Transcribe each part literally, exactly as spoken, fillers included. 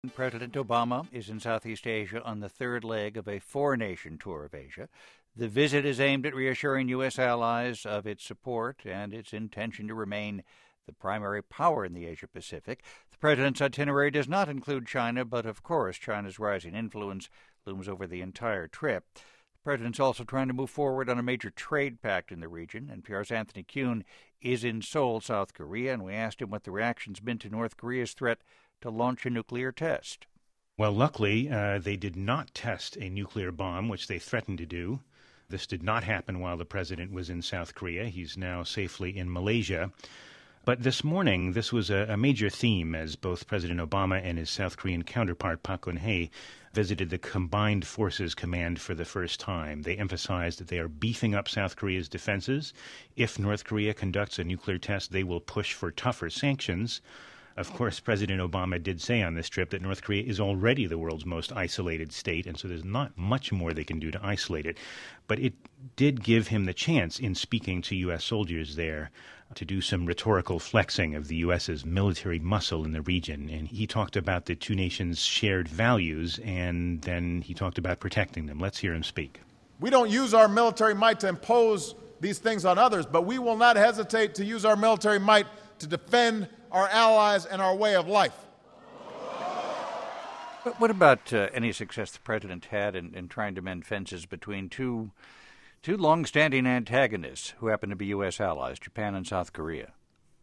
President Obama is in Southeast Asia on the third leg of a four-nation tour of Asia. The visit is aimed at reassuring U S allies of its support and its intention to remain the primary power in the Asia-Pacific. The president's itinerary does not include China, but of course China's rising influence looms over the entire trip. The president's also trying to move forward on a major trade pact in the region. N P R's Anthony Kuhn is in Seoul, South Korea, and we asked him what the reaction's been to North Korea's threat to launch a nuclear test. Well, luckily, uh, they did not test a nuclear bomb, which they threatened to do. This did not happen while the president was in South Korea. He's now safely in Malaysia. But this morning, this was a, a major theme as both President Obama and his South Korean counterpart, Park Geun-hye, visited the Combined Forces Command for the first time. They emphasized that they are beefing up South Korea's defenses. If North Korea conducts a nuclear test, they will push for tougher sanctions. Of course, President Obama did say on this trip that North Korea is already the world's most isolated state, and so there's not much more they can do to isolate it. But it did give him the chance, in speaking to U S soldiers there, to do some rhetorical flexing of the U S's military muscle in the region. And he talked about the two nations' shared values, and then he talked about protecting them. Let's hear him speak. We don't use our military might to impose these things on others, but we will not hesitate to use our military might to defend our allies and our way of life. But what about uh, any success the president had in, in trying to mend fences between two two long-standing antagonists who happen to be U S allies, Japan and South Korea?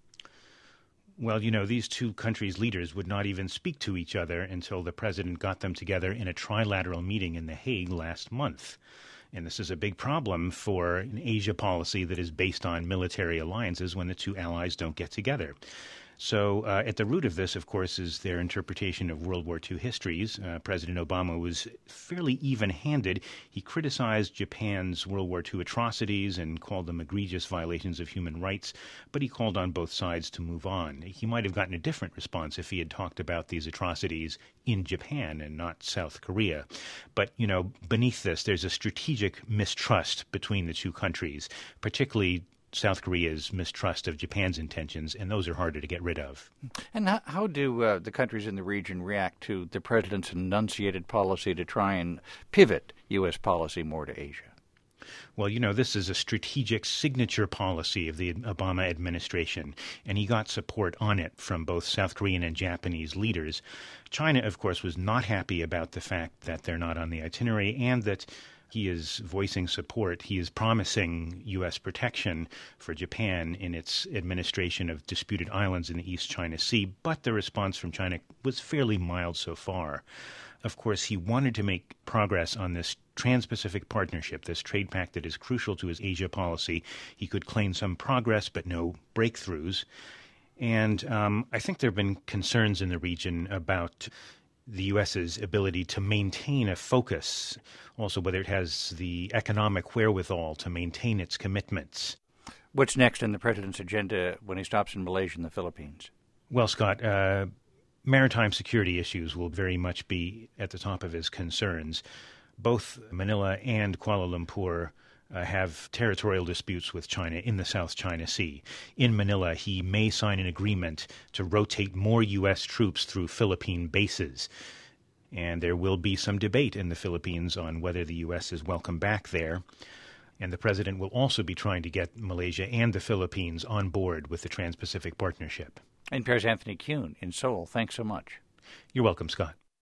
Well, you know, these two countries' leaders would not even speak to each other until the president got them together in a trilateral meeting in The Hague last month. And this is a big problem for an Asia policy that is based on military alliances when the two allies don't get together. So uh, at the root of this, of course, is their interpretation of World War Two histories. Uh, President Obama was fairly even-handed. He criticized Japan's World War Two atrocities and called them egregious violations of human rights, but he called on both sides to move on. He might have gotten a different response if he had talked about these atrocities in Japan and not South Korea. But, you know, beneath this, there's a strategic mistrust between the two countries, particularly South Korea's mistrust of Japan's intentions, and those are harder to get rid of. And how, how do uh, the countries in the region react to the president's enunciated policy to try and pivot U S policy more to Asia? Well, you know, this is a strategic signature policy of the Obama administration, and he got support on it from both South Korean and Japanese leaders. China, of course, was not happy about the fact that they're not on the itinerary and that he is voicing support. He is promising U S protection for Japan in its administration of disputed islands in the East China Sea, but the response from China was fairly mild so far. Of course, he wanted to make progress on this Trans-Pacific Partnership, this trade pact that is crucial to his Asia policy. He could claim some progress, but no breakthroughs. And um, I think there have been concerns in the region about the U S's ability to maintain a focus, also whether it has the economic wherewithal to maintain its commitments. What's next in the president's agenda when he stops in Malaysia and the Philippines? Well, Scott, uh, maritime security issues will very much be at the top of his concerns. Both Manila and Kuala Lumpur Uh, have territorial disputes with China in the South China Sea. In Manila, he may sign an agreement to rotate more U S troops through Philippine bases. And there will be some debate in the Philippines on whether the U S is welcome back there. And the president will also be trying to get Malaysia and the Philippines on board with the Trans-Pacific Partnership. N P R's Anthony Kuhn in Seoul. Thanks so much. You're welcome, Scott.